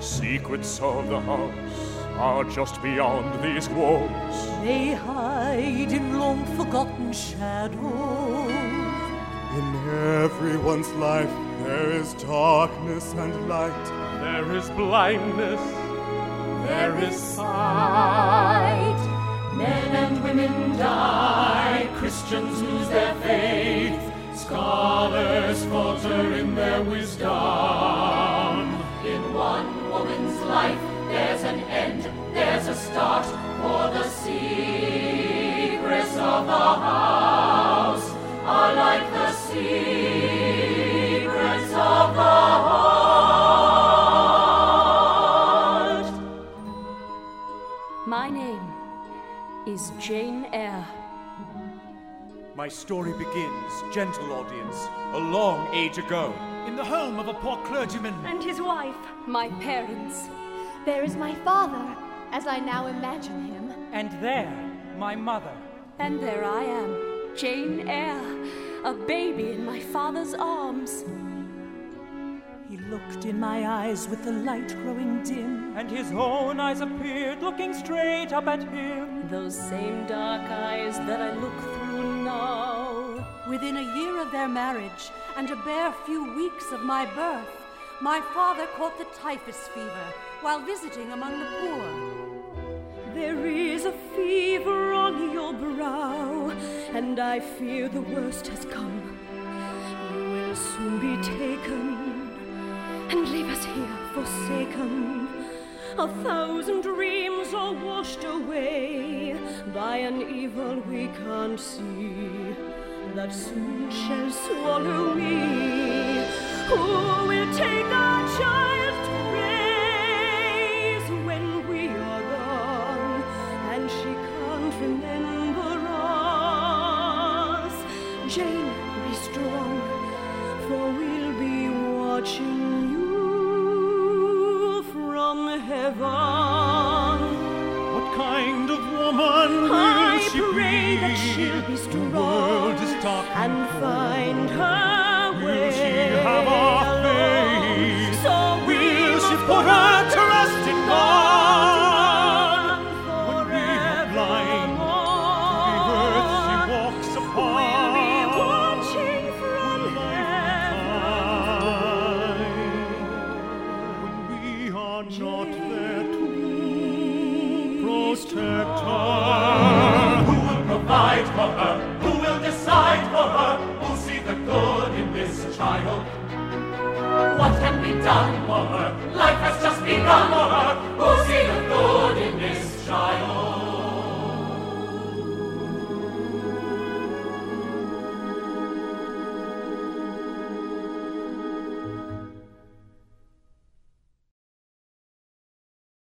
Secrets of the house are just beyond these walls. They hide in long-forgotten shadows. In everyone's life there is darkness and light. There is blindness. There is sight. Men and women die. Christians lose their faith. Scholars falter in their wisdom. In one woman's life there's an end, there's a start. For the secrets of the house are like the secrets of the heart. My name is Jane Eyre. My story begins, gentle audience, a long age ago, in the home of a poor clergyman And his wife. My parents. There is my father, as I now imagine him. And there, my mother. And there I am, Jane Eyre, a baby in my father's arms. He looked in my eyes with the light growing dim. And his own eyes appeared, looking straight up at him. Those same dark eyes that I look through now. Within a year of their marriage and a bare few weeks of my birth, my father caught the typhus fever while visiting among the poor. There is a fever on your brow, and I fear the worst has come. You will soon be taken and leave us here forsaken. 1,000 dreams are washed away by an evil we can't see, that soon shall swallow me. Who will take our child to raise when we are gone, and she can't remember us? Jane, be strong, for we'll be watching you from heaven. What kind of woman will I she pray be? that she'll be The strong world is dark and find her way. Will she have our faith? So Will she put her to rest in God? When we are blind, the earth she walks upon. We'll be watching from When we are not there to protect her. Who will provide for her? Who will decide for her? Who'll see the good in this child? What can be done for her? Life has just begun for her. Who's